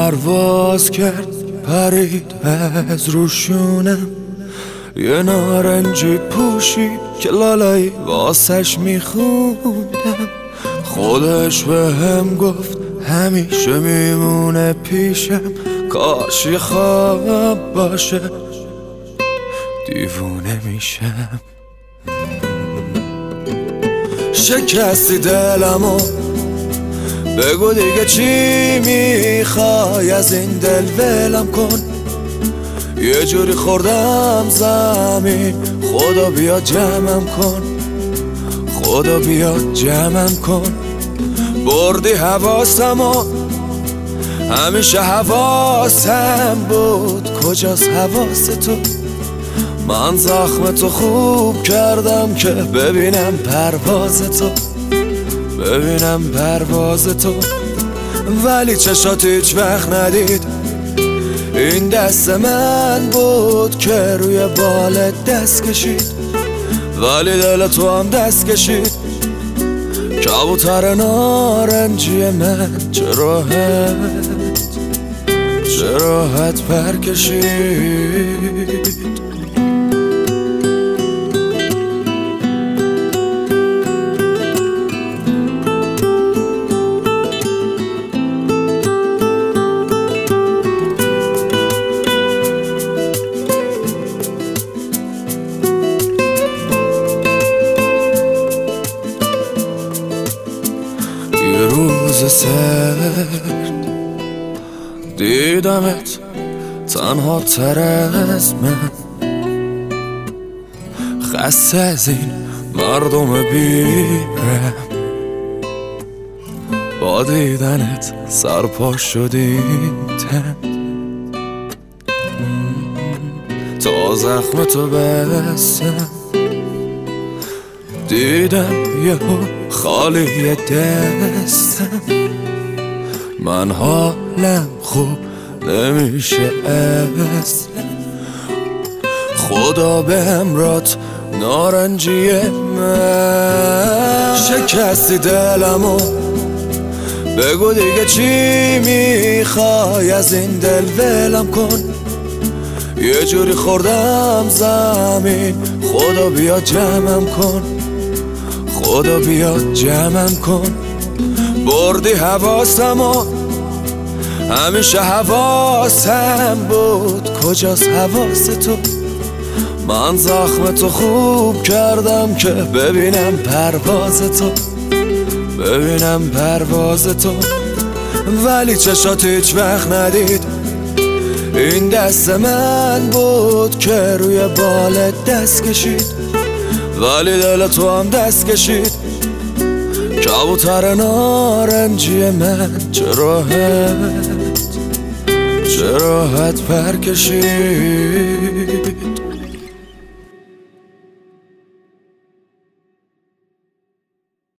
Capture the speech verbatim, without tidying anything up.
پرواز کرد پرید از روشونم، یه نارنجی پوشی که لالایی واسش میخوندم. خودش به هم گفت همیشه میمونه پیشم، کاش یه خواب باشه دیوونه میشم. شکستی دلمو، بگو دیگه چی میخوای از این دل ولم کن. یه جوری خوردم زمین، خدا بیا جمعم کن، خدا بیا جمعم کن. بردی حواسمو، همیشه حواسم بود، کجاست حواس تو؟ من زخم تو خوب کردم که ببینم پرواز تو، ببینم پرواز تو. ولی چشات هیچ وقت ندید این دست من بود که روی بالت دست کشید. ولی دل تو هم دست کشید، کبوتر نارنجی من چه راحت، چه راحت پر کشید. یه روز سرد دیدمت تنها تر از من، خسته از این مردم بیرم. با دیدنت سرپا شدیم تن، تا زخم تو بستم. دیدم یهو خالی دستم، من حالم خوب نمیشه اصلا. خدا به همرات نارنجی من. شکستی دلمو، بگو دیگه چی میخوای از این دل ولم کن. یه جوری خوردم زمین، خدا بیا جمعم کن، خدا بیا جمعم کن. بردی حواسمو، همیشه حواسم بود، کجاست حواس تو؟ من زخم تو خوب کردم که ببینم پرواز تو، ببینم پرواز تو. ولی چشات هیچ وقت ندید این دست من بود که روی بالت دست کشید. ولی دل تو هم دست کشید، کبوتر نارنجی من چه راحت، چه راحت پر کشید.